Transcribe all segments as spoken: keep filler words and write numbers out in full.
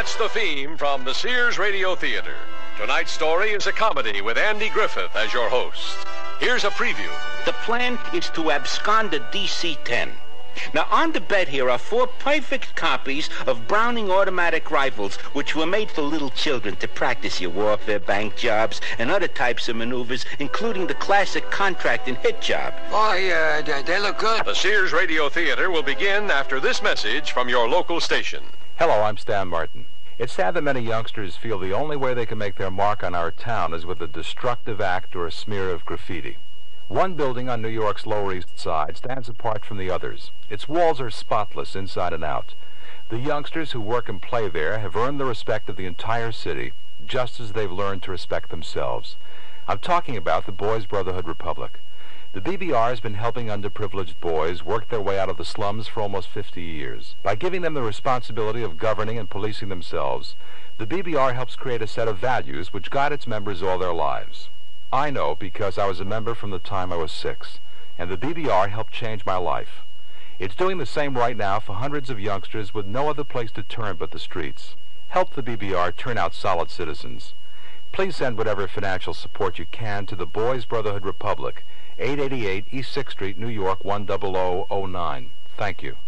That's the theme from the Sears Radio Theater. Tonight's story is a comedy with Andy Griffith as your host. Here's a preview. The plan is to abscond a D C ten. Now, on the bed here are four perfect copies of Browning automatic rifles, which were made for little children to practice your warfare, bank jobs, and other types of maneuvers, including the classic contract and hit job. Boy, uh, they, they look good. The Sears Radio Theater will begin after this message from your local station. Hello, I'm Stan Martin. It's sad that many youngsters feel the only way they can make their mark on our town is with a destructive act or a smear of graffiti. One building on New York's Lower East Side stands apart from the others. Its walls are spotless inside and out. The youngsters who work and play there have earned the respect of the entire city, just as they've learned to respect themselves. I'm talking about the Boys Brotherhood Republic. The B B R has been helping underprivileged boys work their way out of the slums for almost fifty years. By giving them the responsibility of governing and policing themselves, the B B R helps create a set of values which guide its members all their lives. I know because I was a member from the time I was six, and the B B R helped change my life. It's doing the same right now for hundreds of youngsters with no other place to turn but the streets. Help the B B R turn out solid citizens. Please send whatever financial support you can to the Boys Brotherhood Republic, eight eighty-eight East sixth Street, New York, one zero zero zero nine. Thank you.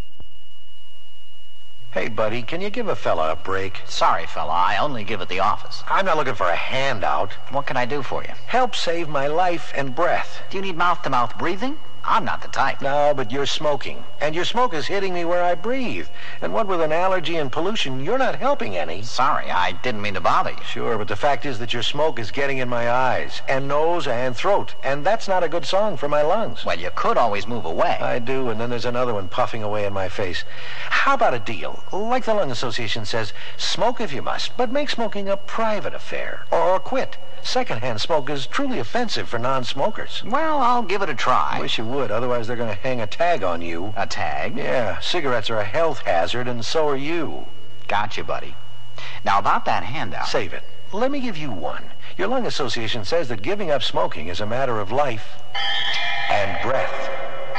Hey, buddy, can you give a fella a break? Sorry, fella, I only give at the office. I'm not looking for a handout. What can I do for you? Help save my life and breath. Do you need mouth-to-mouth breathing? I'm not the type. No, but you're smoking. And your smoke is hitting me where I breathe. And what with an allergy and pollution, you're not helping any. Sorry, I didn't mean to bother you. Sure, but the fact is that your smoke is getting in my eyes, and nose, and throat. And that's not a good song for my lungs. Well, you could always move away. I do, and then there's another one puffing away in my face. How about a deal? Like the Lung Association says, smoke if you must, but make smoking a private affair. Or quit. Secondhand smoke is truly offensive for non-smokers. Well, I'll give it a try. I wish you would, otherwise they're going to hang a tag on you. A tag? Yeah, cigarettes are a health hazard, and so are you. Gotcha, buddy. Now, about that handout... Save it. Let me give you one. Your Lung Association says that giving up smoking is a matter of life and breath.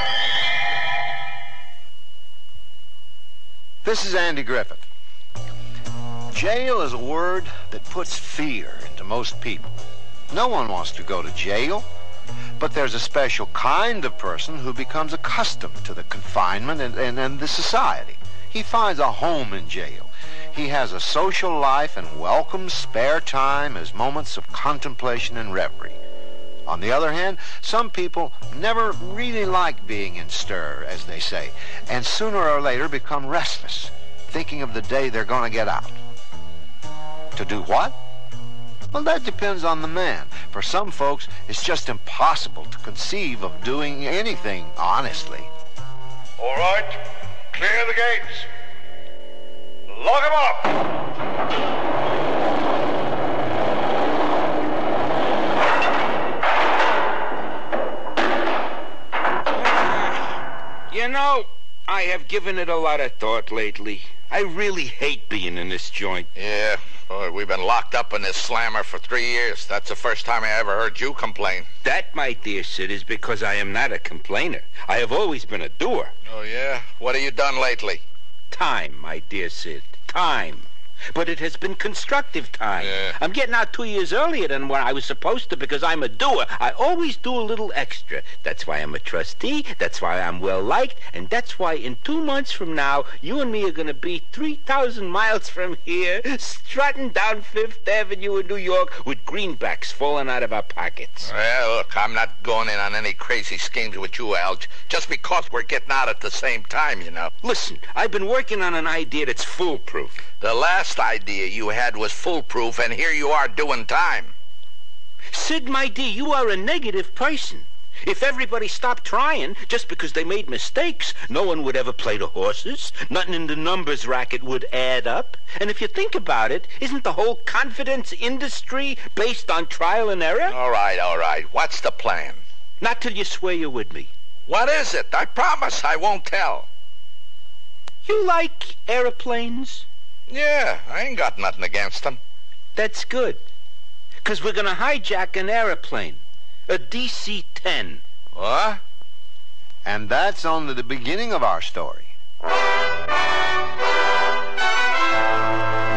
This is Andy Griffith. Jail is a word that puts fear into most people. No one wants to go to jail, but there's a special kind of person who becomes accustomed to the confinement and, and, and the society. He finds a home in jail. He has a social life and welcomes spare time as moments of contemplation and reverie. On the other hand, some people never really like being in stir, as they say, and sooner or later become restless, thinking of the day they're going to get out. To do what? Well, that depends on the man. For some folks, it's just impossible to conceive of doing anything honestly. All right, clear the gates. Lock 'em up! You know, I have given it a lot of thought lately. I really hate being in this joint. Yeah, boy, we've been locked up in this slammer for three years. That's the first time I ever heard you complain. That, my dear Sid, is because I am not a complainer. I have always been a doer. Oh, yeah? What have you done lately? Time, my dear Sid. Time. But it has been constructive time. Yeah. I'm getting out two years earlier than when I was supposed to because I'm a doer. I always do a little extra. That's why I'm a trustee. That's why I'm well-liked. And that's why in two months from now, you and me are going to be three thousand miles from here, strutting down Fifth Avenue in New York with greenbacks falling out of our pockets. Well, look, I'm not going in on any crazy schemes with you, Alge, just because we're getting out at the same time, you know. Listen, I've been working on an idea that's foolproof. The last idea you had was foolproof, and here you are doing time. Sid, my dear, you are a negative person. If everybody stopped trying just because they made mistakes, no one would ever play the horses. Nothing in the numbers racket would add up. And if you think about it, isn't the whole confidence industry based on trial and error? All right, all right. What's the plan? Not till you swear you're with me. What is it? I promise I won't tell. You like airplanes? Yeah, I ain't got nothing against them. That's good. Because we're going to hijack an airplane. A D C ten. What? And that's only the beginning of our story.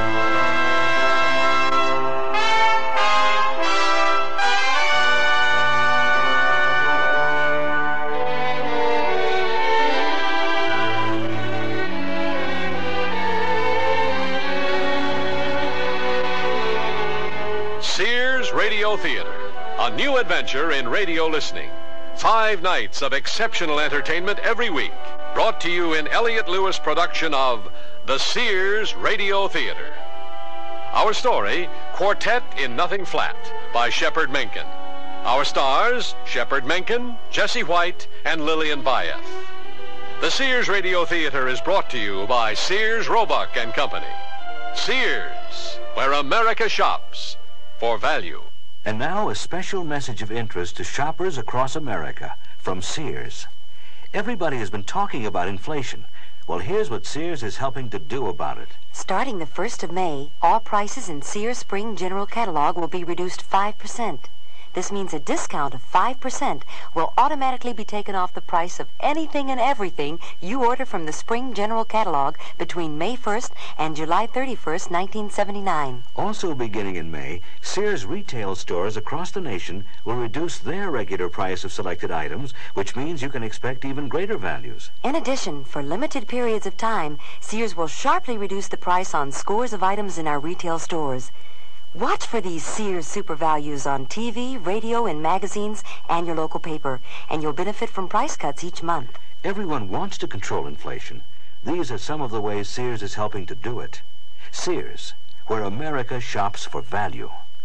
Radio Theater, a new adventure in radio listening. Five nights of exceptional entertainment every week, brought to you in Elliott Lewis production of The Sears Radio Theater. Our story, Quartet in Nothing Flat, by Shepard Menken. Our stars, Shepard Menken, Jesse White, and Lillian Bayeth. The Sears Radio Theater is brought to you by Sears, Roebuck and Company. Sears, where America shops for value. And now a special message of interest to shoppers across America from Sears. Everybody has been talking about inflation. Well, here's what Sears is helping to do about it. Starting the first of May, all prices in Sears Spring General Catalog will be reduced five percent. This means a discount of five percent will automatically be taken off the price of anything and everything you order from the Spring General Catalog between May first and July thirty-first, nineteen seventy-nine. Also beginning in May, Sears retail stores across the nation will reduce their regular price of selected items, which means you can expect even greater values. In addition, for limited periods of time, Sears will sharply reduce the price on scores of items in our retail stores. Watch for these Sears super values on T V, radio, and magazines and your local paper, and you'll benefit from price cuts each month. Everyone wants to control inflation. These are some of the ways Sears is helping to do it. Sears, where America shops for value.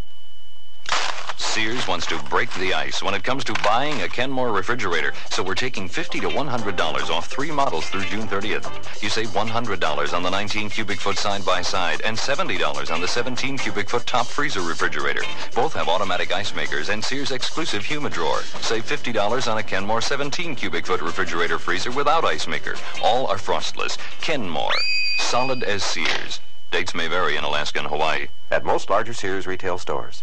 Sears wants to break the ice when it comes to buying a Kenmore refrigerator, so we're taking fifty to one hundred dollars off three models through June thirtieth. You save one hundred dollars on the nineteen cubic foot side-by-side and seventy dollars on the seventeen cubic foot top freezer refrigerator. Both have automatic ice makers and Sears exclusive Humidrawer. Save fifty dollars on a Kenmore seventeen cubic foot refrigerator freezer without ice maker. All are frostless. Kenmore, solid as Sears. Dates may vary in Alaska and Hawaii. At most larger Sears retail stores.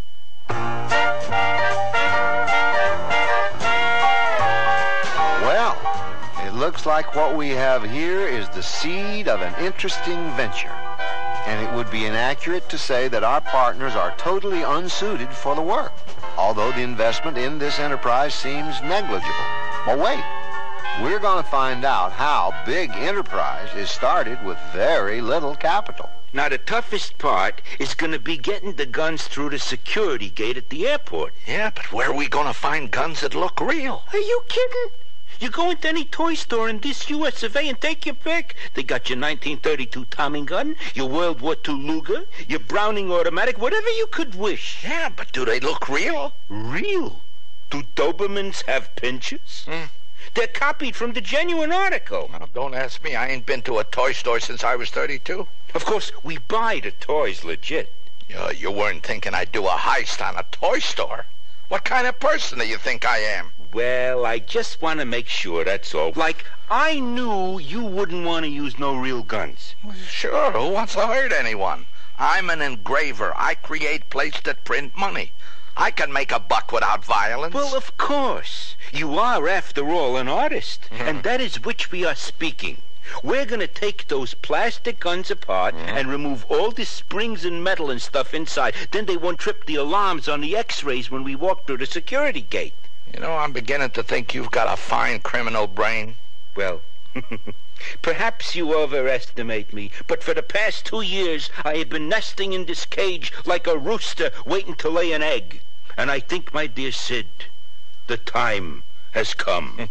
Well, it looks like what we have here is the seed of an interesting venture. And it would be inaccurate to say that our partners are totally unsuited for the work, although the investment in this enterprise seems negligible. But wait, we're going to find out how big enterprise is started with very little capital. Now, the toughest part is going to be getting the guns through the security gate at the airport. Yeah, but where are we going to find guns that look real? Are you kidding? You go into any toy store in this U S of A and take your pick. They got your nineteen thirty-two Tommy gun, your World War Two Luger, your Browning automatic, whatever you could wish. Yeah, but do they look real? Real? Do Dobermans have pinchers? Hmm. They're copied from the genuine article. Well, don't ask me. I ain't been to a toy store since I was thirty-two. Of course, we buy the toys legit. Uh, you weren't thinking I'd do a heist on a toy store? What kind of person do you think I am? Well, I just want to make sure, that's all. Like, I knew you wouldn't want to use no real guns. Well, sure, who wants to hurt anyone? I'm an engraver. I create plates that print money. I can make a buck without violence. Well, of course. You are, after all, an artist. Mm-hmm. And that is which we are speaking. We're going to take those plastic guns apart mm-hmm. and remove all the springs and metal and stuff inside. Then they won't trip the alarms on the x-rays when we walk through the security gate. You know, I'm beginning to think you've got a fine criminal brain. Well, perhaps you overestimate me, but for the past two years, I have been nesting in this cage like a rooster waiting to lay an egg. And I think, my dear Sid, the time has come.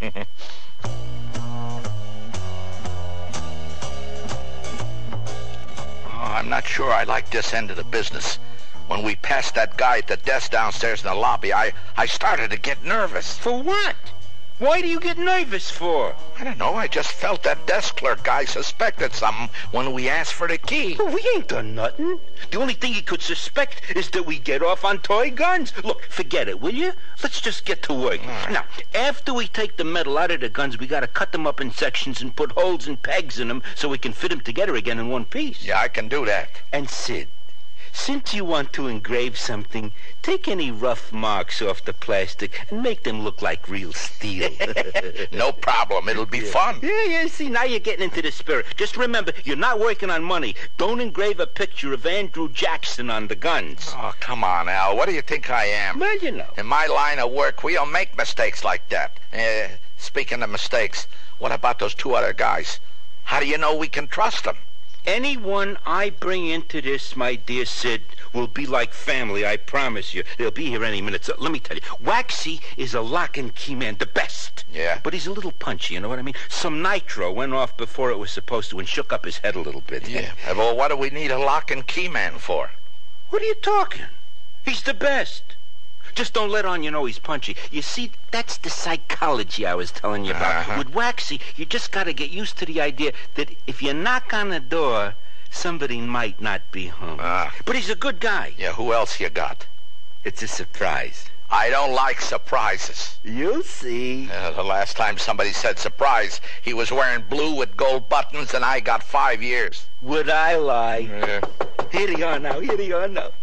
Oh, I'm not sure I like this end of the business. When we passed that guy at the desk downstairs in the lobby, I, I started to get nervous. For what? Why do you get nervous for? I don't know. I just felt that desk clerk guy suspected something when we asked for the key. Well, we ain't done nothing. The only thing he could suspect is that we get off on toy guns. Look, forget it, will you? Let's just get to work. Right. Now, after we take the metal out of the guns, we gotta cut them up in sections and put holes and pegs in them so we can fit them together again in one piece. Yeah, I can do that. And Sid, since you want to engrave something, take any rough marks off the plastic and make them look like real steel. No problem. It'll be yeah. fun. Yeah, yeah, see, now you're getting into the spirit. Just remember, you're not working on money. Don't engrave a picture of Andrew Jackson on the guns. Oh, come on, Al. What do you think I am? Well, you know. In my line of work, we don't make mistakes like that. Uh, speaking of mistakes, what about those two other guys? How do you know we can trust them? Anyone I bring into this, my dear Sid, will be like family, I promise you. They'll be here any minute. So let me tell you, Waxy is a lock and key man, the best. Yeah. But he's a little punchy, you know what I mean? Some nitro went off before it was supposed to and shook up his head a little bit. Yeah. Well, what do we need a lock and key man for? What are you talking? He's the best. Just don't let on you know he's punchy. You see, that's the psychology I was telling you about. Uh-huh. With Waxy, you just got to get used to the idea that if you knock on the door, somebody might not be home. Ah. But he's a good guy. Yeah, who else you got? It's a surprise. I don't like surprises. You'll see. Uh, the last time somebody said surprise, he was wearing blue with gold buttons, and I got five years. Would I lie? Yeah. Here they are now, here they are now.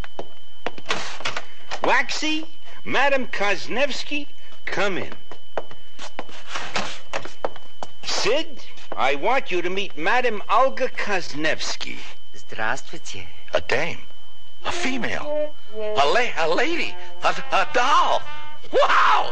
Waxy, Madame Kosnevsky, come in. Sid, I want you to meet Madame Olga Kosnevsky. Здравствуйте. A dame. A female. A, la- a lady. A, a doll. Wow!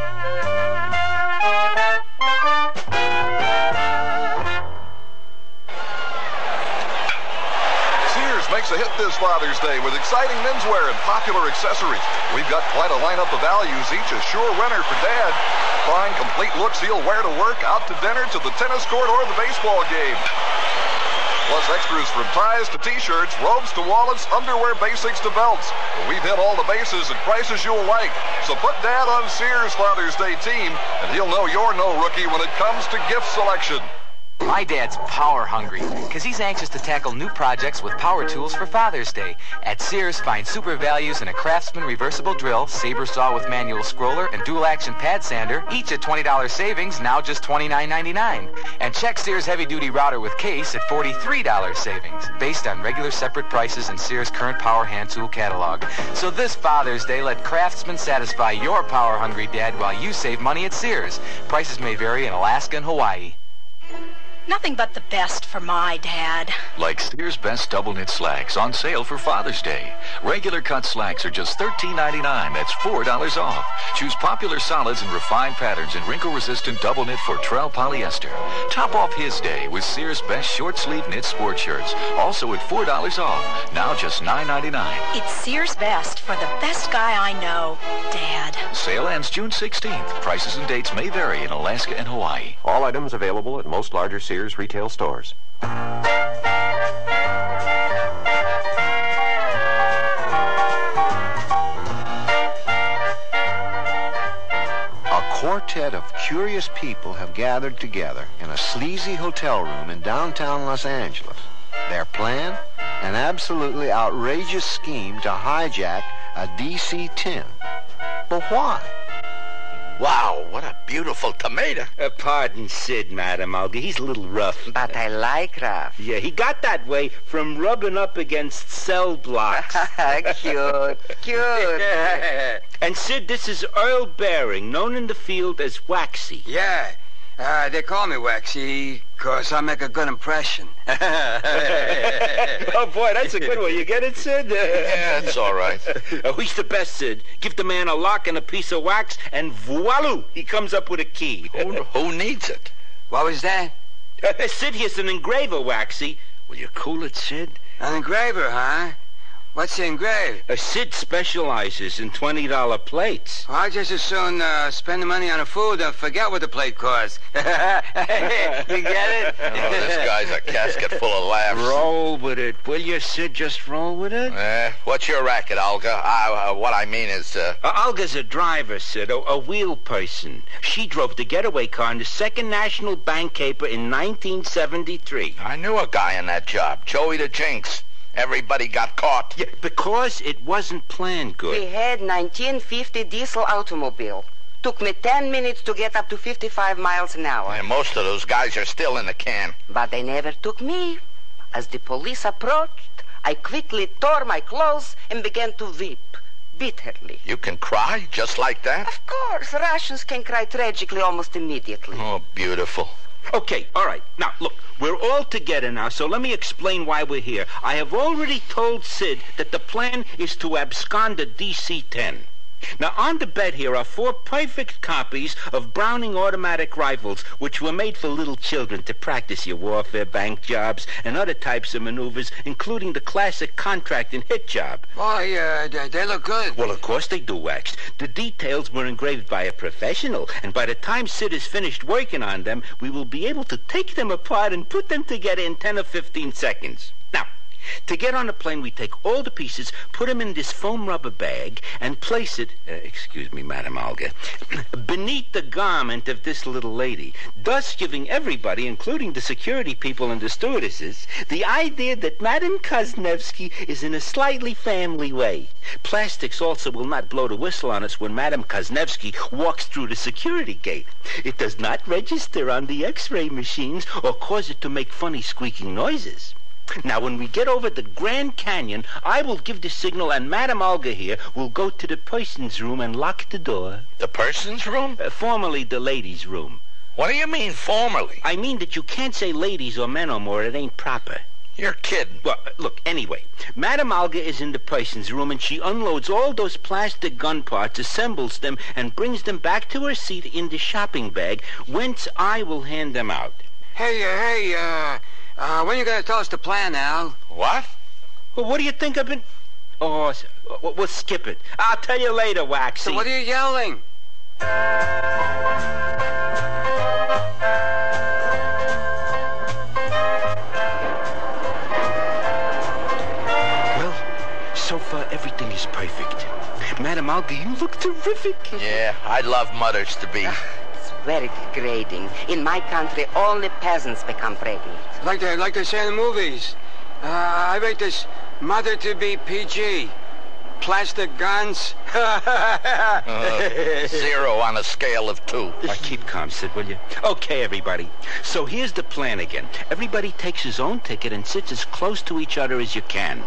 Sears makes a hit this Father's Day with exciting menswear and popular accessories. We've got quite a lineup of values, each a sure winner for Dad. Find complete looks he'll wear to work, out to dinner, to the tennis court, or the baseball game. Plus extras from ties to t-shirts, robes to wallets, underwear basics to belts. We've hit all the bases at prices you'll like. So put Dad on Sears Father's Day team, and he'll know you're no rookie when it comes to gift selection. My dad's power hungry, because he's anxious to tackle new projects with power tools for Father's Day. At Sears, find super values in a Craftsman reversible drill, saber saw with manual scroller, and dual-action pad sander, each at twenty dollars savings, now just twenty-nine ninety-nine. And check Sears heavy-duty router with case at forty-three dollars savings, based on regular separate prices in Sears' current power hand tool catalog. So this Father's Day, let Craftsman satisfy your power-hungry dad while you save money at Sears. Prices may vary in Alaska and Hawaii. Nothing but the best for my dad. Like Sears Best Double Knit Slacks on sale for Father's Day. Regular cut slacks are just thirteen ninety-nine. That's four dollars off. Choose popular solids and refined patterns in wrinkle-resistant double knit Fortrell polyester. Top off his day with Sears Best Short Sleeve Knit Sport Shirts. Also at four dollars off. Now just nine ninety-nine. It's Sears Best for the best guy I know, Dad. Sale ends June sixteenth. Prices and dates may vary in Alaska and Hawaii. All items available at most larger Sears retail stores. A quartet of curious people have gathered together in a sleazy hotel room in downtown Los Angeles. Their plan? An absolutely outrageous scheme to hijack a D C ten. But why? Wow, what a beautiful tomato. Uh, pardon Sid, Madam Olga. He's a little rough. But I like rough. Yeah, he got that way from rubbing up against cell blocks. Cute, cute. And Sid, this is Earl Baring, known in the field as Waxy. Yeah, uh, they call me Waxy because I make a good impression. Oh, boy, that's a good one. You get it, Sid? Yeah, it's all right. Oh, he's the best, Sid. Give the man a lock and a piece of wax, and voila, he comes up with a key. Who, who needs it? What was that? Uh, Sid, here's an engraver, Waxy. Will you cool it, Sid? An engraver, huh? What's the engrave? Uh, Sid specializes in twenty dollar plates. Well, I just as soon uh, spend the money on the food and forget what the plate costs. You get it? Oh, this guy's a casket full of laughs. Roll with it, will you, Sid? Just roll with it? Uh, what's your racket, Olga? Uh, uh, what I mean is... Uh... Uh, Olga's a driver, Sid, a, a wheel person. She drove the getaway car in the Second National Bank caper in nineteen seventy-three. I knew a guy in that job, Joey the Jinx. Everybody got caught. Yeah, because it wasn't planned good. We had nineteen fifty diesel automobile. Took me ten minutes to get up to fifty-five miles an hour. And most of those guys are still in the can. But they never took me. As the police approached, I quickly tore my clothes and began to weep bitterly. You can cry just like that? Of course. Russians can cry tragically almost immediately. Oh, beautiful. Okay, all right. Now, look, we're all together now, so let me explain why we're here. I have already told Sid that the plan is to abscond a D C ten. Now, on the bed here are four perfect copies of Browning automatic rifles, which were made for little children to practice your warfare, bank jobs, and other types of maneuvers, including the classic contract and hit job. Boy, uh, they, they look good. Well, of course they do, Wax. The details were engraved by a professional, and by the time Sid is finished working on them, we will be able to take them apart and put them together in ten or fifteen seconds. Now, to get on the plane, we take all the pieces, put them in this foam rubber bag, and place it, uh, excuse me, Madam Olga, beneath the garment of this little lady, thus giving everybody, including the security people and the stewardesses, the idea that Madam Kaznevsky is in a slightly family way. Plastics also will not blow the whistle on us when Madam Kaznevsky walks through the security gate. It does not register on the X-ray machines or cause it to make funny squeaking noises. Now, when we get over the Grand Canyon, I will give the signal, and Madam Olga here will go to the person's room and lock the door. The person's room? Uh, formerly the ladies' room. What do you mean, formerly? I mean that you can't say ladies or men no more. It ain't proper. You're kidding. Well, uh, look, anyway, Madam Olga is in the person's room, and she unloads all those plastic gun parts, assembles them, and brings them back to her seat in the shopping bag, whence I will hand them out. Hey, uh, hey, uh... Uh, when are you going to tell us the plan, Al? What? Well, what do you think I've been... Oh, we'll, we'll skip it. I'll tell you later, Waxy. So what are you yelling? Well, so far everything is perfect. Madam Olga, you look terrific. Yeah, I'd love mothers to be. Very degrading. In my country, only peasants become pregnant. Like they, like they say in the movies. Uh, I rate this mother to be P G. Plastic guns. uh, zero on a scale of two. Uh, keep calm, Sid, will you? Okay, everybody. So here's the plan again. Everybody takes his own ticket and sits as close to each other as you can.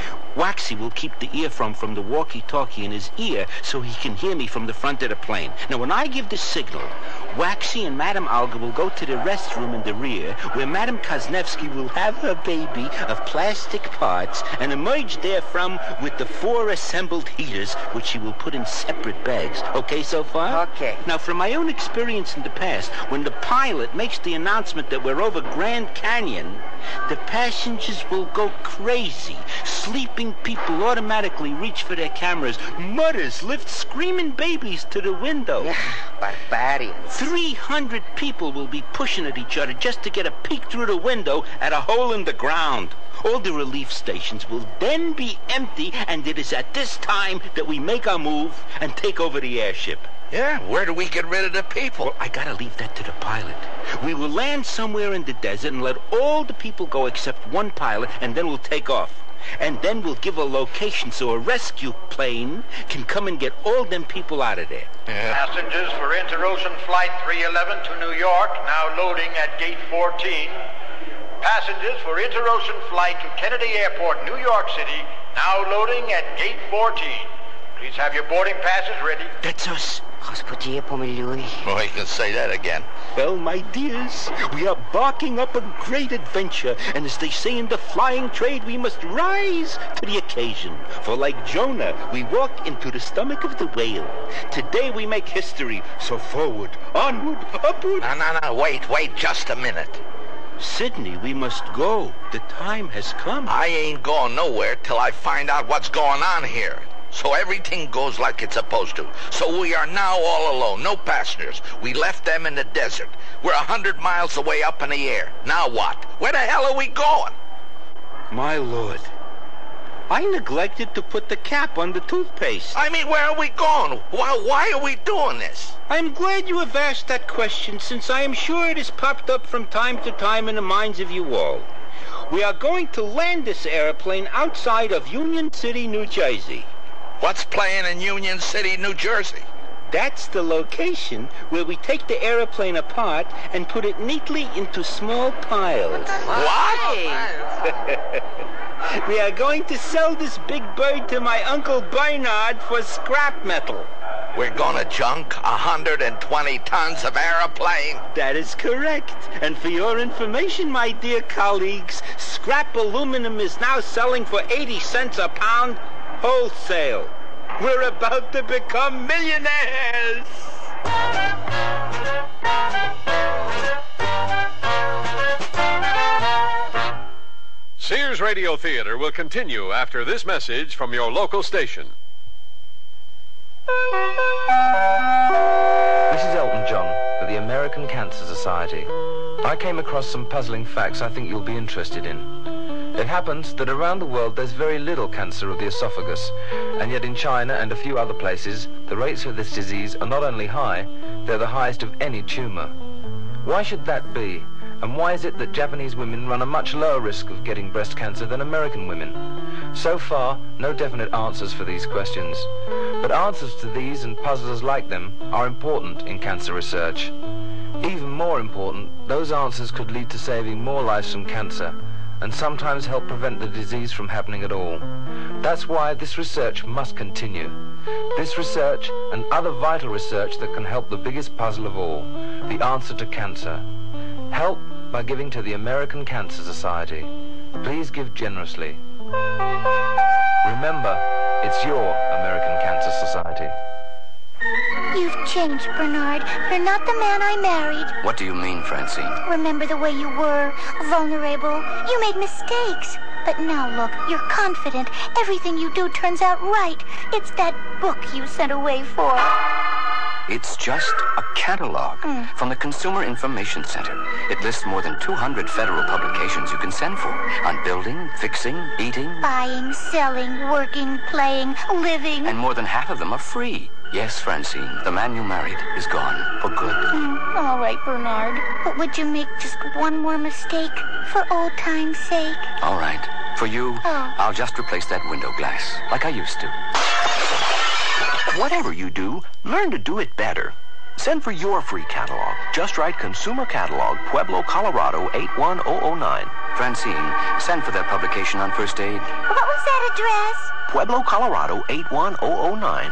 Waxy will keep the earphone from the walkie-talkie in his ear so he can hear me from the front of the plane. Now, when I give the signal, Waxy and Madam Olga will go to the restroom in the rear, where Madam Kaznevsky will have her baby of plastic parts and emerge therefrom with the four assembled heaters, which she will put in separate bags. Okay so far? Okay. Now, from my own experience in the past, when the pilot makes the announcement that we're over Grand Canyon, the passengers will go crazy. Sleeping people automatically reach for their cameras. Mothers lift screaming babies to the window. Yeah, barbarians. Three hundred people will be pushing at each other just to get a peek through the window at a hole in the ground. All the relief stations will then be empty, and it is at this time that we make our move and take over the airship. Yeah, where do we get rid of the people? Well, I gotta leave that to the pilot. We will land somewhere in the desert and let all the people go except one pilot, and then we'll take off. And then we'll give a location so a rescue plane can come and get all them people out of there. Yeah. Passengers for Interocean Flight three eleven to New York, now loading at Gate fourteen. Passengers for Interocean Flight to Kennedy Airport, New York City, now loading at Gate fourteen. Please have your boarding passes ready. That's us. Господи, помилуй. Well, you can say that again. Well, my dears, we are barking up a great adventure, and as they say in the flying trade, we must rise to the occasion. For like Jonah, we walk into the stomach of the whale. Today we make history, so forward, onward, upward. No, no, no, wait, wait just a minute. Sydney, we must go. The time has come. I ain't going nowhere till I find out what's going on here. So everything goes like it's supposed to. So we are now all alone, no passengers. We left them in the desert. We're a hundred miles away up in the air. Now what? Where the hell are we going? My lord, I neglected to put the cap on the toothpaste. I mean, where are we going? Why, why are we doing this? I'm glad you have asked that question, since I am sure it has popped up from time to time in the minds of you all. We are going to land this airplane outside of Union City, New Jersey. What's playing in Union City, New Jersey? That's the location where we take the airplane apart and put it neatly into small piles. What? We are going to sell this big bird to my Uncle Bernard for scrap metal. We're gonna junk one hundred twenty tons of airplane? That is correct. And for your information, my dear colleagues, scrap aluminum is now selling for eighty cents a pound wholesale. We're about to become millionaires. Sears Radio Theater will continue after this message from your local station. This is Elton John for the American Cancer Society. I came across some puzzling facts I think you'll be interested in. It happens that around the world there's very little cancer of the esophagus, and yet in China and a few other places, the rates of this disease are not only high, they're the highest of any tumor. Why should that be? And why is it that Japanese women run a much lower risk of getting breast cancer than American women? So far, no definite answers for these questions. But answers to these and puzzles like them are important in cancer research. Even more important, those answers could lead to saving more lives from cancer, and sometimes help prevent the disease from happening at all. That's why this research must continue. This research and other vital research that can help the biggest puzzle of all, the answer to cancer. Help by giving to the American Cancer Society. Please give generously. Remember, it's your American Cancer Society. You've changed, Bernard. You're not the man I married. What do you mean, Francine? Remember the way you were, vulnerable. You made mistakes. But now look, you're confident. Everything you do turns out right. It's that book you sent away for. It's just a catalog Mm. from the Consumer Information Center. It lists more than two hundred federal publications you can send for on building, fixing, eating, Buying, selling, working, playing, living. and more than half of them are free. Yes, Francine, the man you married is gone for good. Mm, all right, Bernard. But would you make just one more mistake for old time's sake? All right. For you, Oh. I'll just replace that window glass like I used to. Whatever you do, learn to do it better. Send for your free catalog. Just write Consumer Catalog, Pueblo, Colorado, eight one zero zero nine. Francine, send for that publication on first aid. What was that address? Pueblo, Colorado, eight one zero zero nine.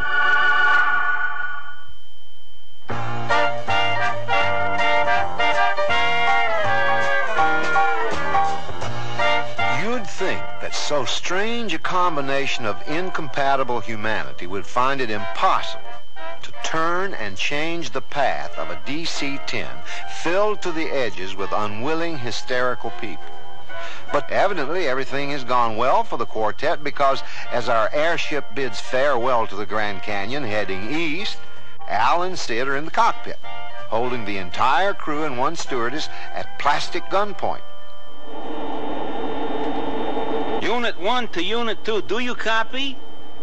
You'd think that so strange a combination of incompatible humanity would find it impossible to turn and change the path of a D C ten filled to the edges with unwilling, hysterical people. But evidently everything has gone well for the quartet, because as our airship bids farewell to the Grand Canyon heading east, Al and Sid are in the cockpit, holding the entire crew and one stewardess at plastic gunpoint. Unit one to Unit two, do you copy?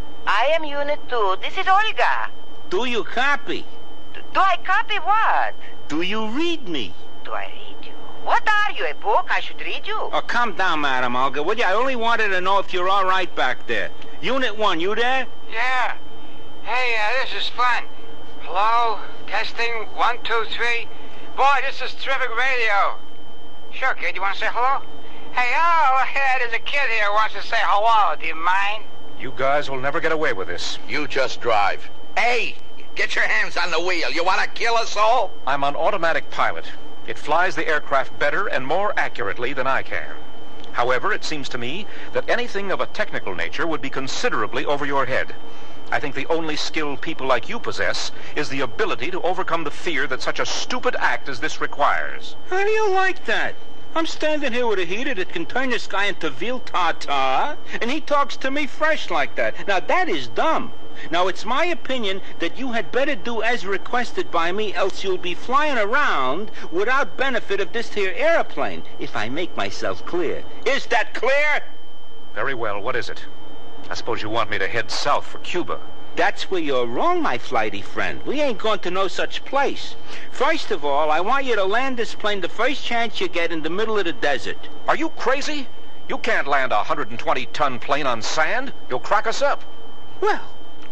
I am Unit two. This is Olga. Do you copy? Do I copy what? Do you read me? Do I read you? What are you, a book? I should read you. Oh, calm down, Madam Olga, would you? I only wanted to know if you're all right back there. Unit one, you there? Yeah. Hey, uh, this is fun. Hello? Testing, one, two, three. Boy, this is terrific radio. Sure, kid, you want to say hello? Hey, oh, yeah, there's a kid here who wants to say hello. Do you mind? You guys will never get away with this. You just drive. Hey, get your hands on the wheel. You want to kill us all? I'm on automatic pilot. It flies the aircraft better and more accurately than I can. However, it seems to me that anything of a technical nature would be considerably over your head. I think the only skill people like you possess is the ability to overcome the fear that such a stupid act as this requires. How do you like that? I'm standing here with a heater that can turn this guy into veal tartare, and he talks to me fresh like that. Now, that is dumb. Now, it's my opinion that you had better do as requested by me, else you'll be flying around without benefit of this here airplane, if I make myself clear. Is that clear? Very well, what is it? I suppose you want me to head south for Cuba. That's where you're wrong, my flighty friend. We ain't going to no such place. First of all, I want you to land this plane the first chance you get in the middle of the desert. Are you crazy? You can't land a one hundred twenty ton plane on sand. You'll crack us up. Well,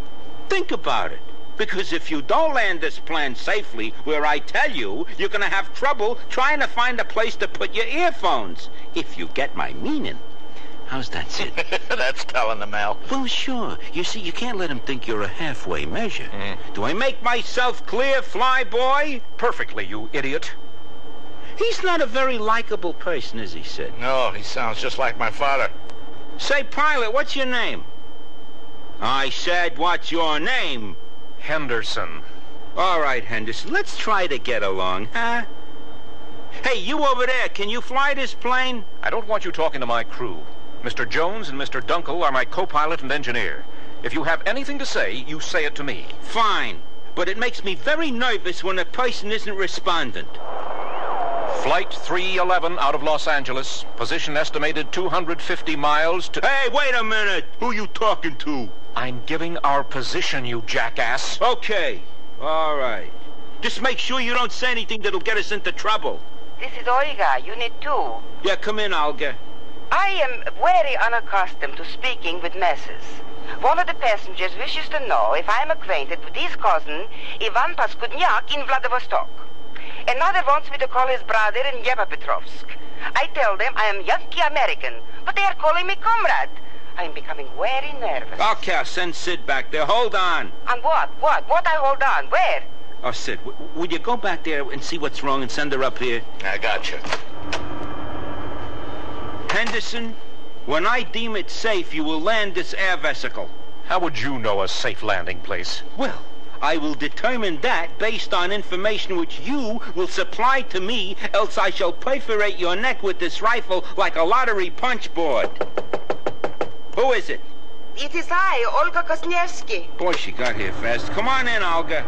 think about it. Because if you don't land this plane safely where I tell you, you're going to have trouble trying to find a place to put your earphones. If you get my meaning. How's that, Sid? That's telling them, Al. Well, sure. You see, you can't let him think you're a halfway measure. Mm. Do I make myself clear, fly boy? Perfectly, you idiot. He's not a very likable person, is he, Sid? No, he sounds just like my father. Say, pilot, what's your name? I said, what's your name? Henderson. All right, Henderson, let's try to get along, huh? Hey, you over there, can you fly this plane? I don't want you talking to my crew. Mister Jones and Mister Dunkel are my co-pilot and engineer. If you have anything to say, you say it to me. Fine, but it makes me very nervous when a person isn't respondent. Flight three eleven out of Los Angeles. Position estimated two hundred fifty miles to... Hey, wait a minute! Who you talking to? I'm giving our position, you jackass. Okay, all right. Just make sure you don't say anything that'll get us into trouble. This is Olga, Unit two. Yeah, come in, Olga. I am very unaccustomed to speaking with masses. One of the passengers wishes to know if I am acquainted with his cousin, Ivan Paskudnyak, in Vladivostok. Another wants me to call his brother in Yevapetrovsk. I tell them I am Yankee American, but they are calling me comrade. I am becoming very nervous. Okay, I'll send Sid back there. Hold on. On what? What? What I hold on? Where? Oh, Sid, w would you go back there and see what's wrong and send her up here? I got you. Henderson, when I deem it safe, you will land this air vesicle. How would you know a safe landing place? Well, I will determine that based on information which you will supply to me, else I shall perforate your neck with this rifle like a lottery punch board. Who is it? It is I, Olga Kosniewski. Boy, she got here fast. Come on in, Olga.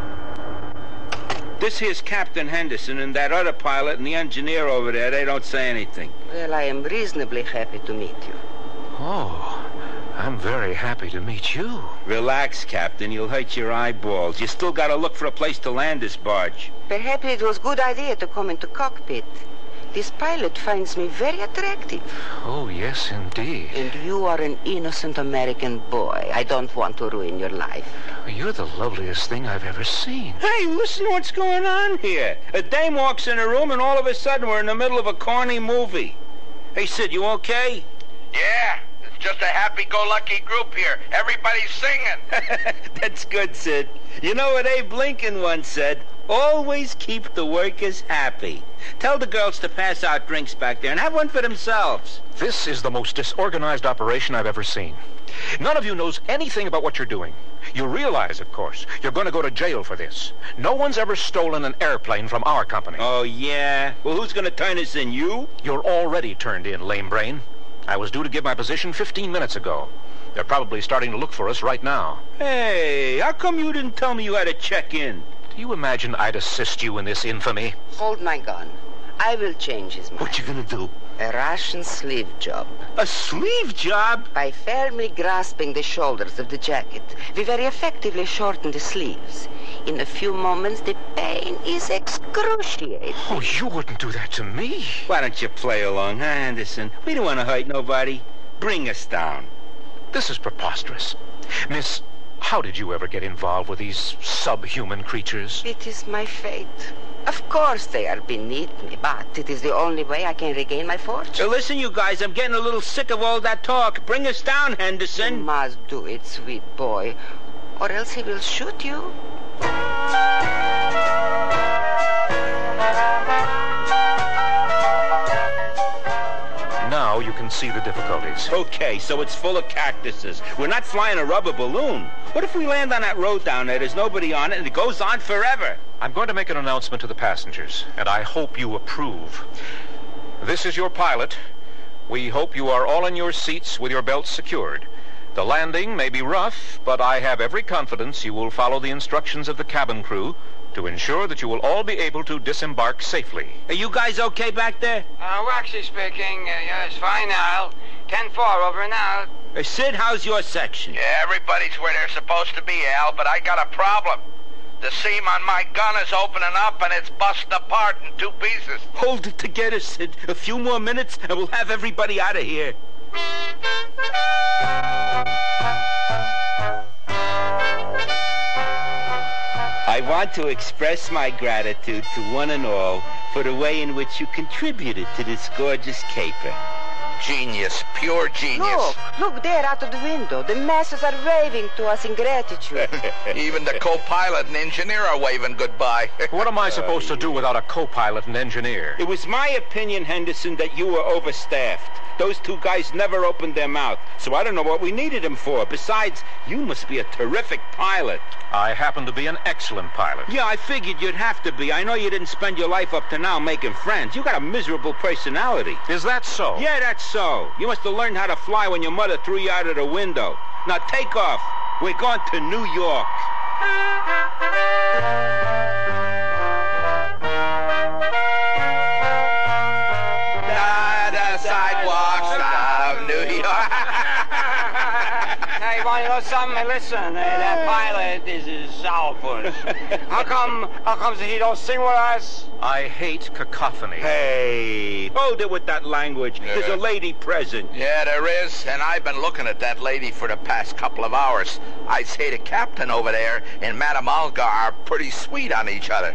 This here's Captain Henderson, and that other pilot and the engineer over there, they don't say anything. Well, I am reasonably happy to meet you. Oh, I'm very happy to meet you. Relax, Captain. You'll hurt your eyeballs. You still gotta look for a place to land this barge. Perhaps it was a good idea to come into cockpit. This pilot finds me very attractive. Oh, yes, indeed. And you are an innocent American boy. I don't want to ruin your life. You're the loveliest thing I've ever seen. Hey, listen to what's going on here. A dame walks in a room and all of a sudden we're in the middle of a corny movie. Hey, Sid, you okay? Yeah, it's just a happy-go-lucky group here. Everybody's singing. That's good, Sid. You know what Abe Lincoln once said? Always keep the workers happy. Tell the girls to pass out drinks back there and have one for themselves. This is the most disorganized operation I've ever seen. None of you knows anything about what you're doing. You realize, of course, you're going to go to jail for this. No one's ever stolen an airplane from our company. Oh, yeah? Well, who's going to turn us in, you? You're already turned in, lame brain. I was due to give my position fifteen minutes ago. They're probably starting to look for us right now. Hey, how come you didn't tell me you had to check in? Do you imagine I'd assist you in this infamy? Hold my gun. I will change his mind. What you gonna do? A Russian sleeve job. A sleeve job? By firmly grasping the shoulders of the jacket, we very effectively shorten the sleeves. In a few moments, the pain is excruciating. Oh, you wouldn't do that to me. Why don't you play along, huh, Anderson? We don't want to hurt nobody. Bring us down. This is preposterous. Miss, how did you ever get involved with these subhuman creatures? It is my fate. Of course they are beneath me, but it is the only way I can regain my fortune. Uh, listen, you guys, I'm getting a little sick of all that talk. Bring us down, Henderson. You must do it, sweet boy, or else he will shoot you. Now you can see the difficulties. Okay, so it's full of cactuses. We're not flying a rubber balloon. What if we land on that road down there, there's nobody on it, and it goes on forever? I'm going to make an announcement to the passengers, and I hope you approve. This is your pilot. We hope you are all in your seats with your belts secured. The landing may be rough, but I have every confidence you will follow the instructions of the cabin crew to ensure that you will all be able to disembark safely. Are you guys okay back there? Uh, Waxy speaking. Uh, yeah, it's fine now. ten four over and out. Uh, Sid, how's your section? Yeah, everybody's where they're supposed to be, Al, but I got a problem. The seam on my gun is opening up and it's busting apart in two pieces. Hold it together, Sid. A few more minutes and we'll have everybody out of here. I want to express my gratitude to one and all for the way in which you contributed to this gorgeous caper. Genius, pure genius. Look, look there out of the window. The masses are waving to us in gratitude. Even the co-pilot and engineer are waving goodbye. What am I supposed to do without a co-pilot and engineer? It was my opinion, Henderson, that you were overstaffed. Those two guys never opened their mouth, so I don't know what we needed them for. Besides, you must be a terrific pilot. I happen to be an excellent pilot. Yeah, I figured you'd have to be. I know you didn't spend your life up to now making friends. You got a miserable personality. Is that so? Yeah, that's so. You must have learned how to fly when your mother threw you out of the window. Now take off. We're going to New York. Sidewalks of New York. Hey, want to know something? Listen, uh, that pilot is a sourpuss. How come, how come he don't sing with us? I hate cacophony. Hey, hold it with that language. Yeah. There's a lady present. Yeah, there is, and I've been looking at that lady for the past couple of hours. I'd say the captain over there and Madame Olga are pretty sweet on each other.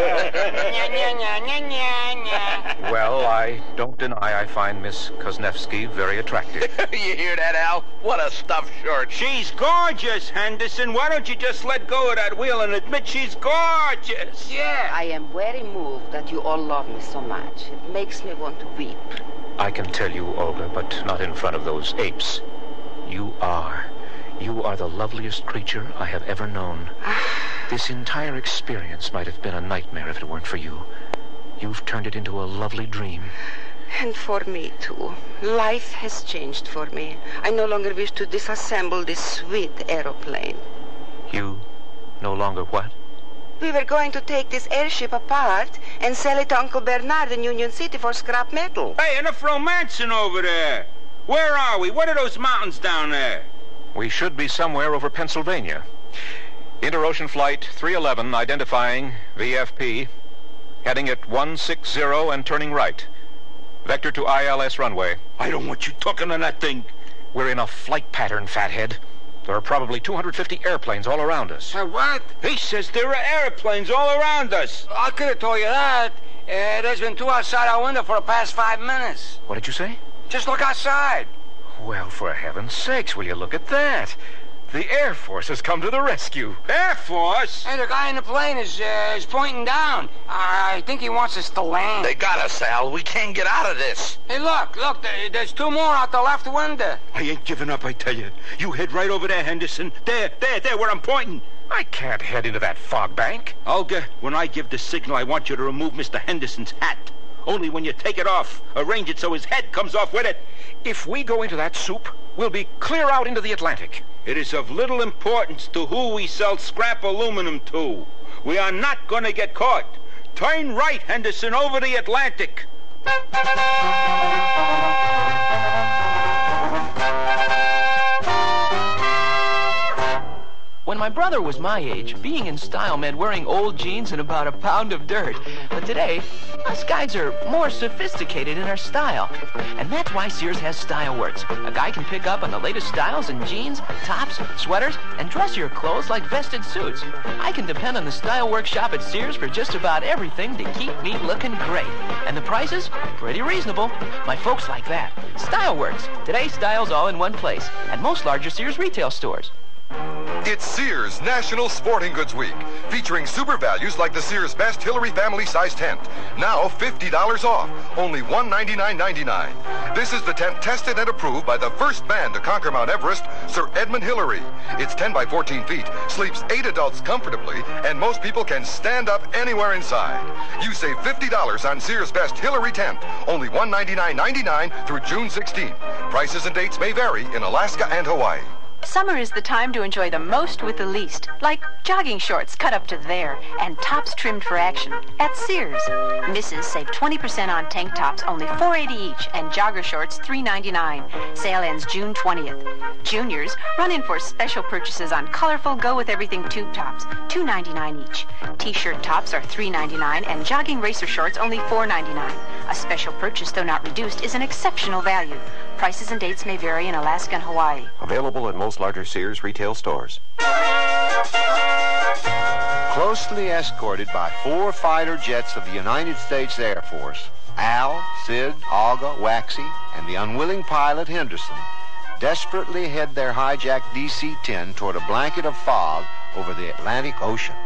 Well, I don't deny I find Miss Kuznevsky very attractive. You hear that, Al? What a stuffed shirt. She's gorgeous, Henderson. Why don't you just let go of that wheel and admit she's gorgeous? Yeah. I am very moved that you all love me so much. It makes me want to weep. I can tell you, Olga, but not in front of those apes. You are. You are the loveliest creature I have ever known. This entire experience might have been a nightmare if it weren't for you. You've turned it into a lovely dream. And for me, too. Life has changed for me. I no longer wish to disassemble this sweet aeroplane. You no longer what? We were going to take this airship apart and sell it to Uncle Bernard in Union City for scrap metal. Hey, enough romancing over there. Where are we? What are those mountains down there? We should be somewhere over Pennsylvania. Interocean Flight three eleven identifying V F P. Heading at one six zero and turning right. Vector to I L S runway. I don't want you talking on that thing. We're in a flight pattern, fathead. There are probably two hundred fifty airplanes all around us. Uh, what? He says there are airplanes all around us. I could have told you that. Uh, there's been two outside our window for the past five minutes. What did you say? Just look outside. Well, for heaven's sakes, will you look at that? The Air Force has come to the rescue. Air Force? Hey, the guy in the plane is, uh, is pointing down. I think he wants us to land. They got us, Al. We can't get out of this. Hey, look, look, there, there's two more out the left window. I ain't giving up, I tell you. You head right over there, Henderson. There, there, there, where I'm pointing. I can't head into that fog bank. Olga, when I give the signal, I want you to remove Mister Henderson's hat. Only when you take it off, arrange it so his head comes off with it. If we go into that soup, we'll be clear out into the Atlantic. It is of little importance to who we sell scrap aluminum to. We are not going to get caught. Turn right, Henderson, over the Atlantic. When my brother was my age, being in style meant wearing old jeans and about a pound of dirt. But today, us guys are more sophisticated in our style. And that's why Sears has Style Works. A guy can pick up on the latest styles in jeans, tops, sweaters, and dressier clothes like vested suits. I can depend on the Style Works shop at Sears for just about everything to keep me looking great. And the prices? Pretty reasonable. My folks like that. Style Works. Today's style's all in one place. At most larger Sears retail stores. It's Sears National Sporting Goods Week, featuring super values like the Sears Best Hillary Family Size Tent. Now fifty dollars off, only one ninety-nine ninety-nine. This is the tent tested and approved by the first man to conquer Mount Everest, Sir Edmund Hillary. It's ten by fourteen feet, sleeps eight adults comfortably, and most people can stand up anywhere inside. You save fifty dollars on Sears Best Hillary Tent, only one ninety-nine ninety-nine through June sixteenth. Prices and dates may vary in Alaska and Hawaii. Summer is the time to enjoy the most with the least, like jogging shorts cut up to there and tops trimmed for action at Sears. Misses save twenty percent on tank tops, only four eighty each, and jogger shorts three ninety-nine. Sale ends June twentieth. Juniors, run in for special purchases on colorful go-with-everything tube tops, two ninety-nine each. T-shirt tops are three ninety-nine, and jogging racer shorts only four ninety-nine. A special purchase, though not reduced, is an exceptional value. Prices and dates may vary in Alaska and Hawaii. Available at most larger Sears retail stores. Closely escorted by four fighter jets of the United States Air Force, Al, Sid, Olga, Waxy, and the unwilling pilot, Henderson, desperately head their hijacked D C ten toward a blanket of fog over the Atlantic Ocean.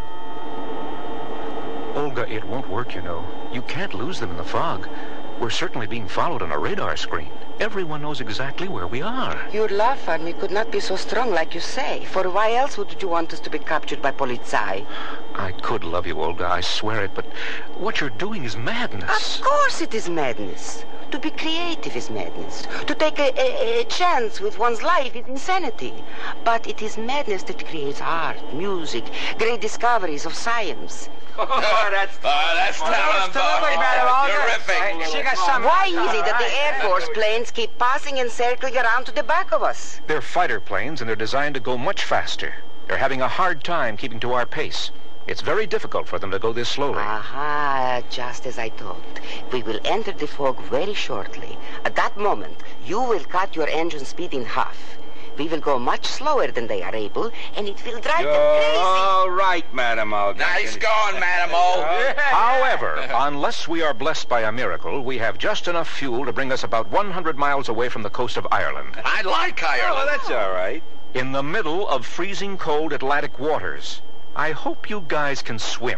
Olga, it won't work, you know. You can't lose them in the fog. We're certainly being followed on a radar screen. Everyone knows exactly where we are. Your love for me could not be so strong like you say. For why else would you want us to be captured by Polizei? I could love you, Olga, I swear it, but what you're doing is madness. Of course it is madness. To be creative is madness. To take a, a, a chance with one's life is insanity. But it is madness that creates art, music, great discoveries of science. Oh, that's Oh, that's talent, boy. Terrific. She got some. Why is it that the Air Force planes keep passing and circling around to the back of us? They're fighter planes, and they're designed to go much faster. They're having a hard time keeping to our pace. It's very difficult for them to go this slowly. Aha, just as I thought. We will enter the fog very shortly. At that moment, you will cut your engine speed in half. We will go much slower than they are able, and it will drive them crazy. All right, Madam O. Nice going, Madam O. However, unless we are blessed by a miracle, we have just enough fuel to bring us about one hundred miles away from the coast of Ireland. I like Ireland. Oh, that's all right. In the middle of freezing cold Atlantic waters. I hope you guys can swim.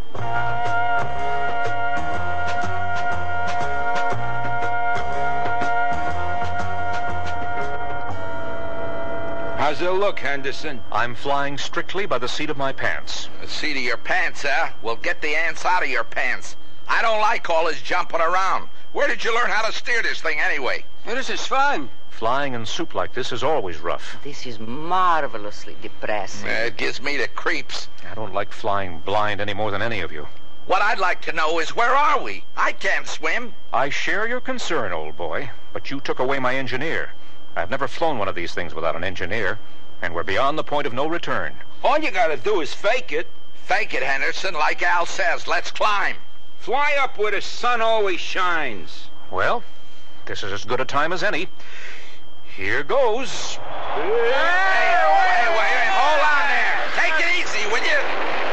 How's it look, Henderson? I'm flying strictly by the seat of my pants. The seat of your pants, huh? Well, get the ants out of your pants. I don't like all this jumping around. Where did you learn how to steer this thing anyway? Well, this is fun. Flying in soup like this is always rough. This is marvelously depressing. Uh, it gives me the creeps. I don't like flying blind any more than any of you. What I'd like to know is, where are we? I can't swim. I share your concern, old boy, but you took away my engineer. I've never flown one of these things without an engineer, and we're beyond the point of no return. All you gotta do is fake it. Fake it, Henderson, like Al says. Let's climb. Fly up where the sun always shines. Well, this is as good a time as any. Here goes. Hey, wait, wait, wait. Hold on there. Take it easy, will you?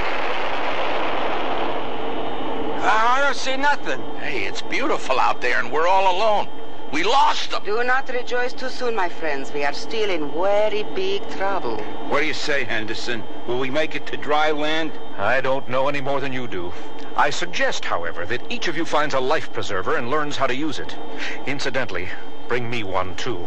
I don't see nothing. Hey, it's beautiful out there, and we're all alone. We lost them. Do not rejoice too soon, my friends. We are still in very big trouble. What do you say, Henderson? Will we make it to dry land? I don't know any more than you do. I suggest, however, that each of you finds a life preserver and learns how to use it. Incidentally, bring me one, too.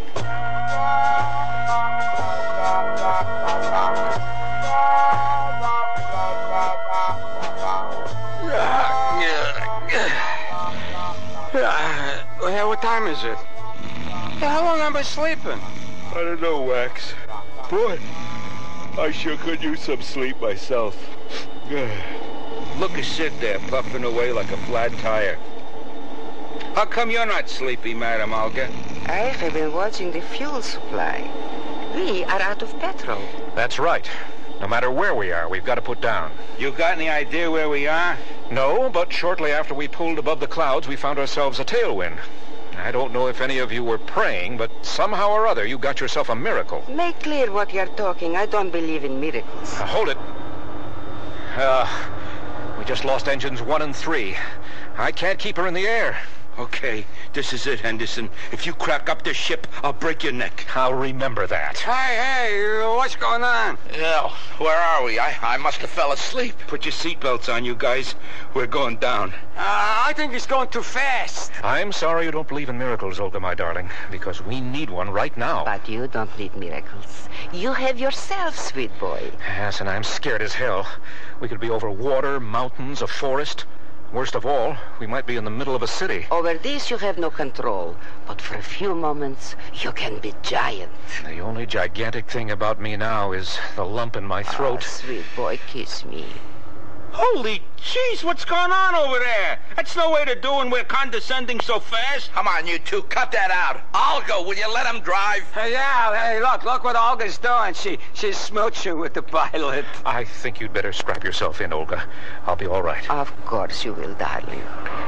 Well, what time is it? How long have I been sleeping? I don't know, Wax. Boy, I sure could use some sleep myself. Look at Sid there, puffing away like a flat tire. How come you're not sleepy, Madam Olga? I have been watching the fuel supply. We are out of petrol. That's right. No matter where we are, we've got to put down. You got any idea where we are? No, but shortly after we pulled above the clouds, we found ourselves a tailwind. I don't know if any of you were praying, but somehow or other you got yourself a miracle. Make clear what you're talking. I don't believe in miracles. Now, hold it. Uh, we just lost engines one and three. I can't keep her in the air. Okay, this is it, Henderson. If you crack up this ship, I'll break your neck. I'll remember that. Hey, hey, what's going on? Yeah, where are we? I, I must have fell asleep. Put your seatbelts on, you guys. We're going down. Uh, I think it's going too fast. I'm sorry you don't believe in miracles, Olga, my darling, because we need one right now. But you don't need miracles. You have yourself, sweet boy. Yes, and I'm scared as hell. We could be over water, mountains, a forest. Worst of all, we might be in the middle of a city. Over this you have no control, but for a few moments you can be giant. The only gigantic thing about me now is the lump in my throat. Oh, sweet boy, kiss me. Holy jeez, what's going on over there? That's no way to do when we're condescending so fast. Come on, you two, cut that out. Olga, will you let him drive? Hey, yeah, hey, look, look what Olga's doing. She, she's smooching with the pilot. I think you'd better strap yourself in, Olga. I'll be all right. Of course you will, darling.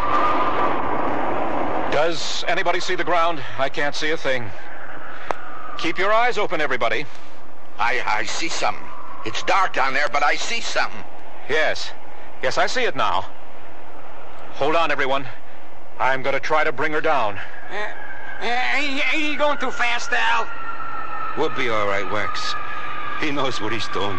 Does anybody see the ground? I can't see a thing. Keep your eyes open, everybody. I, I see something. It's dark down there, but I see something. Yes. Yes, I see it now. Hold on, everyone. I'm going to try to bring her down. Uh, uh, ain't, ain't he going too fast, Al? We'll be all right, Wax. He knows what he's doing.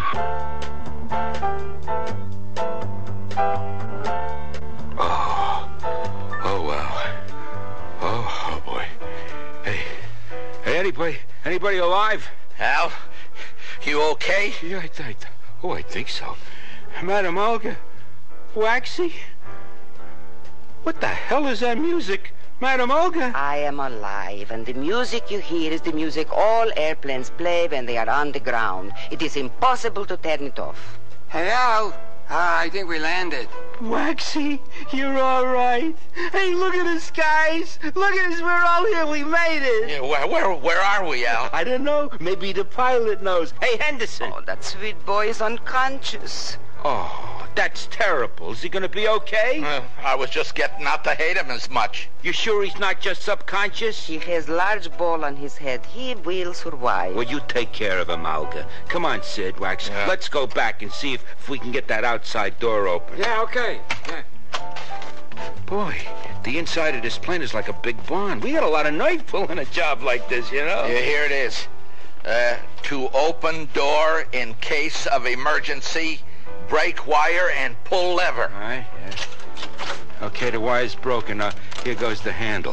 Oh. Oh, wow. Oh, oh, boy. Hey. Hey, anybody, anybody alive? Al, you okay? Yeah, I, I, oh, I think so. Madam Olga. Waxy? What the hell is that music? Madam Olga? I am alive, and the music you hear is the music all airplanes play when they are on the ground. It is impossible to turn it off. Hey, Al. Uh, I think we landed. Waxy, you're all right. Hey, look at the skies. Look at us. We're all here. We made it. Yeah, where, where, where are we, Al? I don't know. Maybe the pilot knows. Hey, Henderson. Oh, that sweet boy is unconscious. Oh, that's terrible. Is he going to be okay? Uh, I was just getting not to hate him as much. You sure he's not just subconscious? He has large ball on his head. He will survive. Well, you take care of him, Olga. Come on, Sid, Wax. Yeah. Let's go back and see if, if we can get that outside door open. Yeah, okay. Yeah. Boy, the inside of this plane is like a big barn. We got a lot of nerve pulling a job like this, you know? Yeah, here it is. Uh, to open door in case of emergency, break wire and pull lever. All right, yeah. Okay, the wire's broken. Now, here goes the handle.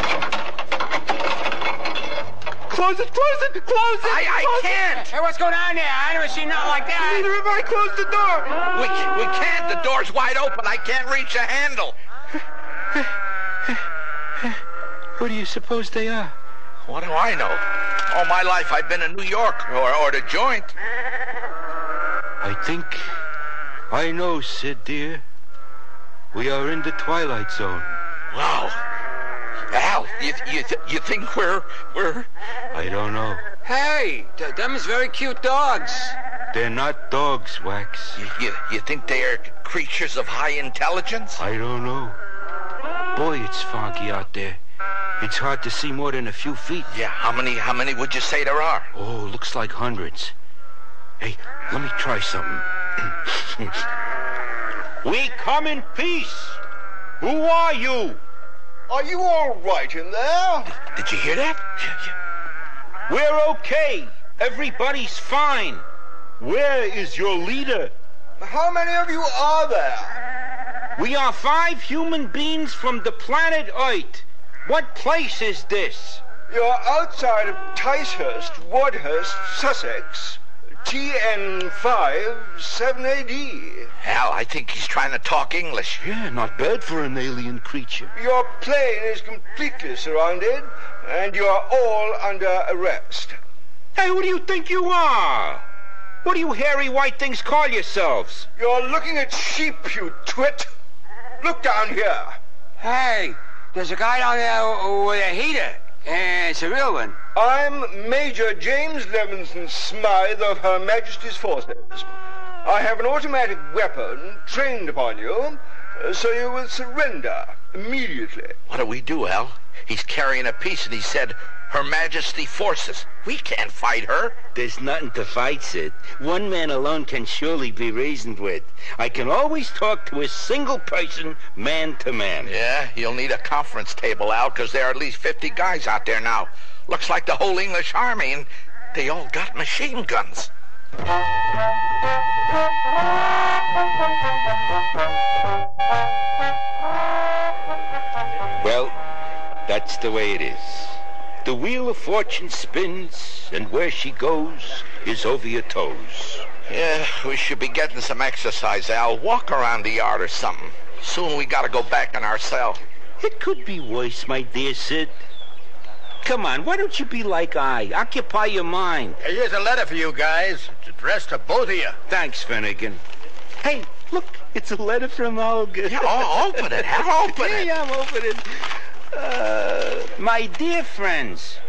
Close it, close it, close it! I, I close can't! It. Hey, what's going on there? I never seen nothing like that. Neither have I. Closed the door. We, we can't. The door's wide open. I can't reach the handle. Who do you suppose they are? What do I know? All my life I've been in New York or, or the Joint. I think I know, Sid, dear. We are in the Twilight Zone. Wow. Al, you you th you think we're we're? I don't know. Hey, th them is very cute dogs. They're not dogs, Wax. You, you you think they are creatures of high intelligence? I don't know. Boy, it's foggy out there. It's hard to see more than a few feet. Yeah. How many how many would you say there are? Oh, looks like hundreds. Hey, let me try something. We come in peace. Who are you? Are you all right in there? Did you hear that? We're okay. Everybody's fine. Where is your leader? How many of you are there? We are five human beings from the planet Earth. What place is this? You're outside of Ticehurst, Wadhurst, Sussex. T N five seven A D. Al, I think he's trying to talk English. Yeah, not bad for an alien creature. Your plane is completely surrounded, and you are all under arrest. Hey, who do you think you are? What do you hairy white things call yourselves? You're looking at sheep, you twit. Look down here. Hey, there's a guy down there with a heater. Uh, it's a real one. I'm Major James Levinson Smythe of Her Majesty's Forces. I have an automatic weapon trained upon you, so you will surrender immediately. What do we do, Al? He's carrying a piece and he said, Her Majesty Forces. We can't fight her. There's nothing to fight, Sid. One man alone can surely be reasoned with. I can always talk to a single person, man to man. Yeah, you'll need a conference table, Al, because there are at least fifty guys out there now. Looks like the whole English army, and they all got machine guns. Well, that's the way it is. The wheel of fortune spins, and where she goes is over your toes. Yeah, we should be getting some exercise, Al. Walk around the yard or something. Soon we gotta go back in our cell. It could be worse, my dear Sid. Come on, why don't you be like I? Occupy your mind. Hey, here's a letter for you guys. It's addressed to both of you. Thanks, Finnegan. Hey, look, it's a letter from Olga. Yeah, oh, open it. Have open it. Yeah, I'm opening. Uh, my dear friends,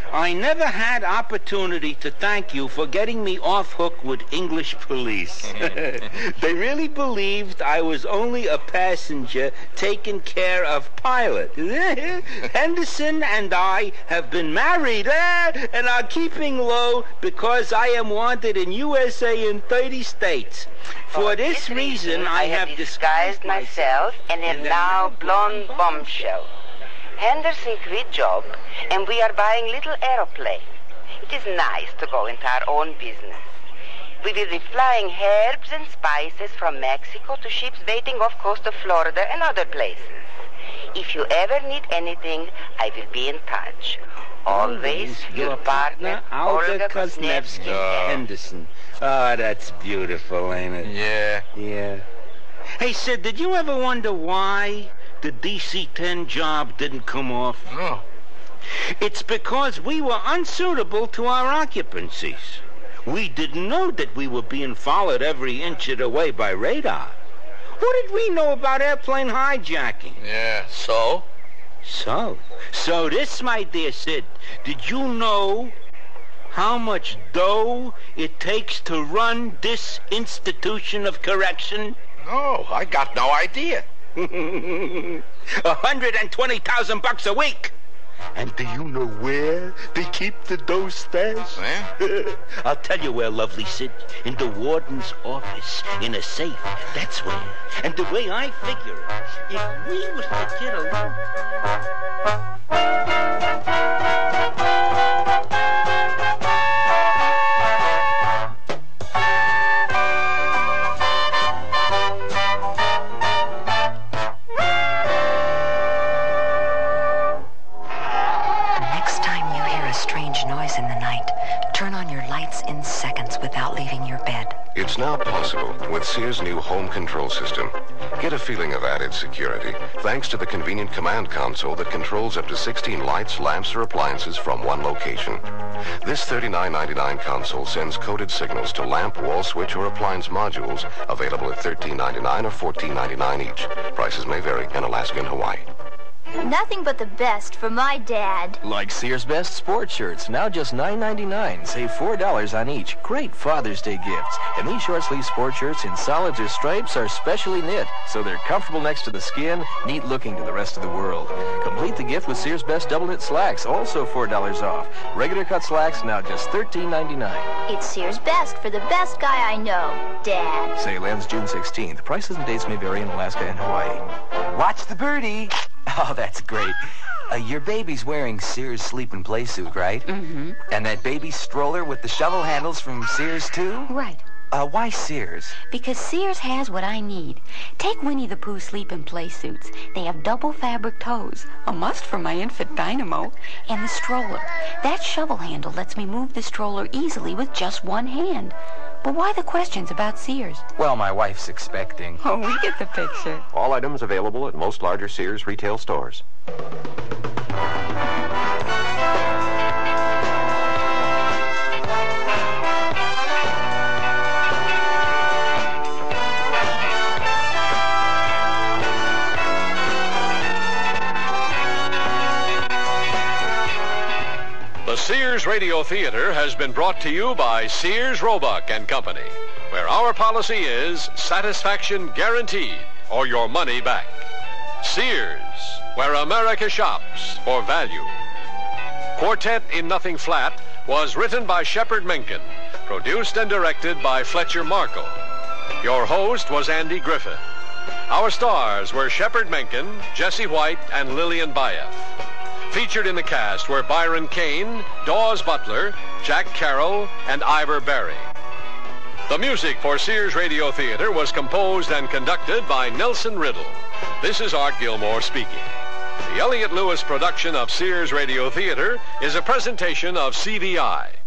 I never had opportunity to thank you for getting me off hook with English police. They really believed I was only a passenger taking care of pilot. Henderson and I have been married eh, and are keeping low because I am wanted in U S A in thirty states. For this reason, I have disguised myself and am now blonde bombshell. Henderson quit job, and we are buying little aeroplane. It is nice to go into our own business. We will be flying herbs and spices from Mexico to ships waiting off coast of Florida and other places. If you ever need anything, I will be in touch. Always your partner, Olga Kuznevsky Henderson. Oh, that's beautiful, ain't it? Yeah. Yeah. Hey, Sid, did you ever wonder why the D C ten job didn't come off? No. It's because we were unsuitable to our occupancies. We didn't know that we were being followed every inch of the way by radar. What did we know about airplane hijacking? Yeah, so? So? So this, my dear Sid, did you know how much dough it takes to run this institution of correction? No, I got no idea. A hundred and twenty thousand bucks a week. And do you know where they keep the dough stashed? Eh? I'll tell you where, lovely Sid. In the warden's office, in a safe. That's where. And the way I figure it, if we was to get along... In the night, turn on your lights in seconds without leaving your bed. It's now possible with Sears' new home control system. Get a feeling of added security thanks to the convenient command console that controls up to sixteen lights, lamps, or appliances from one location. This thirty-nine ninety-nine console sends coded signals to lamp, wall switch, or appliance modules available at thirteen ninety-nine or fourteen ninety-nine each. Prices may vary in Alaska and Hawaii. Nothing but the best for my dad. Like Sears Best Sport Shirts, now just nine ninety-nine. Save four dollars on each. Great Father's Day gifts. And these short-sleeve sport shirts in solids or stripes are specially knit, so they're comfortable next to the skin, neat-looking to the rest of the world. Complete the gift with Sears Best Double Knit Slacks, also four dollars off. Regular cut slacks, now just thirteen ninety-nine. It's Sears Best for the best guy I know, Dad. Sale ends June sixteenth. Prices and dates may vary in Alaska and Hawaii. Watch the birdie. Oh, that's great. Uh, your baby's wearing Sears sleep and play suit, right? Mm-hmm. And that baby stroller with the shovel handles from Sears, too? Right. Uh, why Sears? Because Sears has what I need. Take Winnie the Pooh sleep and play suits. They have double fabric toes, a must for my infant Dynamo, and the stroller. That shovel handle lets me move the stroller easily with just one hand. But why the questions about Sears? Well, my wife's expecting. Oh, we get the picture. All items available at most larger Sears retail stores. The Sears Radio Theater has been brought to you by Sears Roebuck and Company, where our policy is satisfaction guaranteed or your money back. Sears, where America shops for value. Quartet in Nothing Flat was written by Shepard Menken, produced and directed by Fletcher Markle. Your host was Andy Griffith. Our stars were Shepard Menken, Jesse White, and Lillian Bayef. Featured in the cast were Byron Kane, Dawes Butler, Jack Carroll, and Ivor Barry. The music for Sears Radio Theater was composed and conducted by Nelson Riddle. This is Art Gilmore speaking. The Elliott Lewis production of Sears Radio Theater is a presentation of C V I.